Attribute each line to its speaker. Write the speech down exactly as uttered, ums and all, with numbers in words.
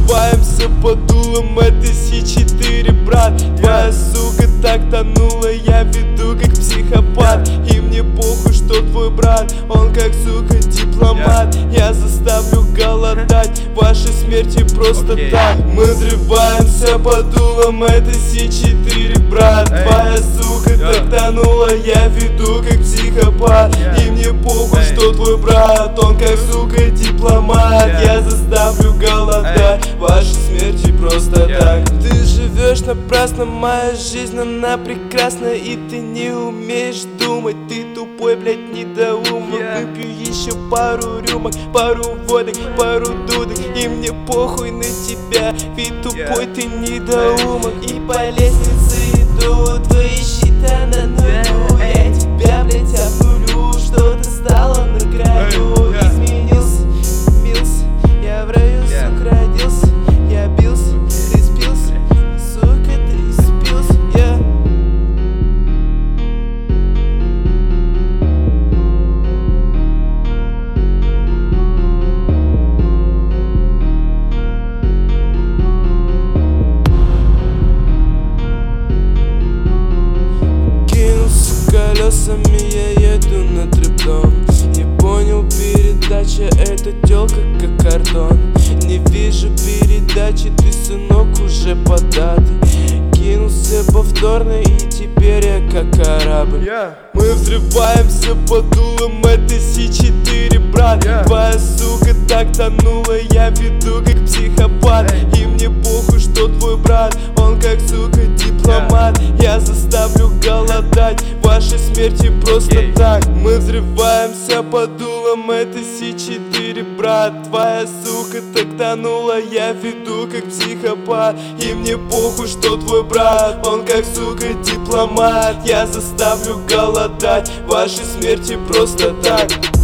Speaker 1: взрываемся под дулом этой Си четыре, брат. Твоя сука так тонула, я веду как психопат. И мне похуй, что твой брат, он как сука дипломат. Я заставлю голодать ваши смерти просто
Speaker 2: okay.
Speaker 1: так. Мы взрываемся под дулом этой Си четыре, брат.
Speaker 2: Эй.
Speaker 1: Твоя сука
Speaker 2: yeah.
Speaker 1: так тонула, я веду как психопат.
Speaker 2: yeah.
Speaker 1: И мне похуй,
Speaker 2: Эй.
Speaker 1: что твой брат, он как сука дипломат.
Speaker 2: yeah.
Speaker 1: Я заставлю голодать Эй. ваши смерти просто
Speaker 2: yeah.
Speaker 1: так. Ты живешь напрасно, моя жизнь она прекрасна. И ты не умеешь думать, ты тупой, блять, недоумок.
Speaker 2: yeah.
Speaker 1: Выпью еще пару рюмок, пару водок, пару дудок. И мне похуй на тебя, ведь тупой yeah. ты недоумок. И по лестнице идут твои счета на нулю. Я тебя, блять, обнулю, что ты стала на краю.
Speaker 2: yeah.
Speaker 1: Изменился, мился, я в раю,
Speaker 2: yeah.
Speaker 1: сука, родился. Я бился, ты спился, сука, ты спился, я yeah. Колесами я еду на триптон. Не понял, передача это тёлка как картон. Не вижу передачи, ты, сынок, уже податый. Кинулся повторно и теперь я как корабль
Speaker 2: yeah.
Speaker 1: Мы взрываемся под дулом этой Си четыре, брат.
Speaker 2: yeah.
Speaker 1: Твоя сука так тонула, я веду как психопат.
Speaker 2: Эй.
Speaker 1: И мне похуй, что твой брат, он как сука дипломат.
Speaker 2: yeah.
Speaker 1: Я заставлю голодать ваши смерти просто
Speaker 2: okay.
Speaker 1: так. Мы взрываемся под дулом этой Си четыре, брат. Твоя сука так тонула, я веду как психопат. И мне похуй, что твой брат, он как сука дипломат. Я заставлю голодать ваши смерти просто так.